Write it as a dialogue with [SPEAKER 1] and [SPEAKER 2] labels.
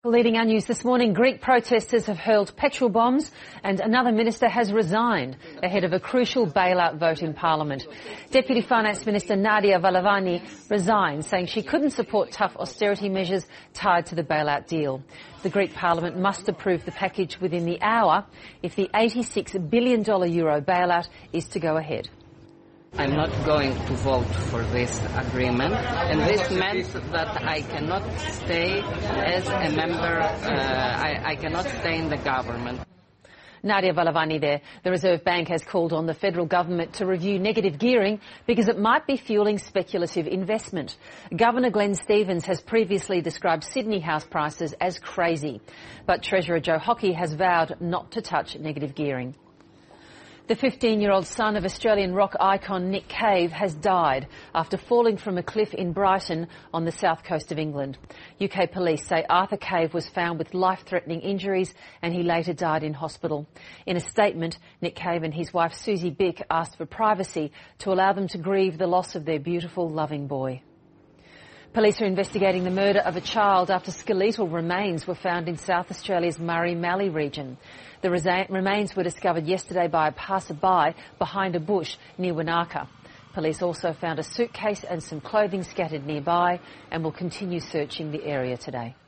[SPEAKER 1] Leading our news this morning, Greek protesters have hurled petrol bombs and another minister has resigned ahead of a crucial bailout vote in Parliament. Deputy Finance Minister Nadia Valavani resigned, saying she couldn't support tough austerity measures tied to the bailout deal. The Greek Parliament must approve the package within the hour if the $86 billion euro bailout is to go ahead.
[SPEAKER 2] I'm not going to vote for this agreement, and this meant that I cannot stay as a member, I cannot stay in the government.
[SPEAKER 1] Nadia Valavani there. The Reserve Bank has called on the federal government to review negative gearing because it might be fueling speculative investment. Governor Glenn Stevens has previously described Sydney house prices as crazy, but Treasurer Joe Hockey has vowed not to touch negative gearing. The 15-year-old son of Australian rock icon Nick Cave has died after falling from a cliff in Brighton on the south coast of England. UK police say Arthur Cave was found with life-threatening injuries and he later died in hospital. In a statement, Nick Cave and his wife Susie Bick asked for privacy to allow them to grieve the loss of their beautiful, loving boy. Police are investigating the murder of a child after skeletal remains were found in South Australia's Murray-Mallee region. The remains were discovered yesterday by a passerby behind a bush near Wanaka. Police also found a suitcase and some clothing scattered nearby and will continue searching the area today.